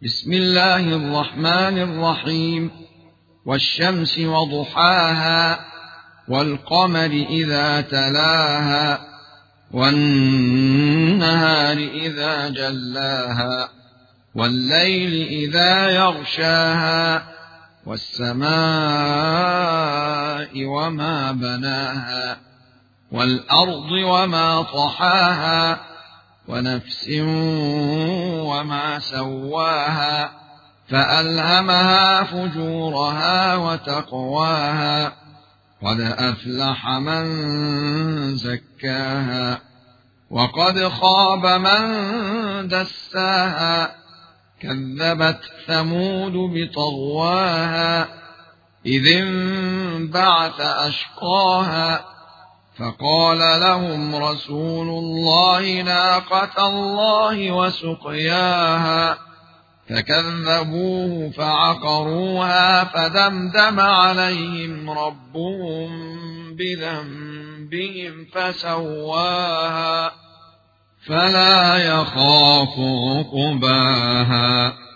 بسم الله الرحمن الرحيم. والشمس وضحاها والقمر إذا تلاها والنهار إذا جلاها والليل إذا يغشاها والسماء وما بناها والأرض وما طحاها ونفس وما سواها فألهمها فجورها وتقواها قد أفلح من زكاها وقد خاب من دساها كذبت ثمود بطغواها إذ انبعث أشقاها فقال لهم رسول الله ناقة الله وسقياها فكذبوه فعقروها فدمدم عليهم ربهم بذنبهم فسواها فلا يخاف عقباها.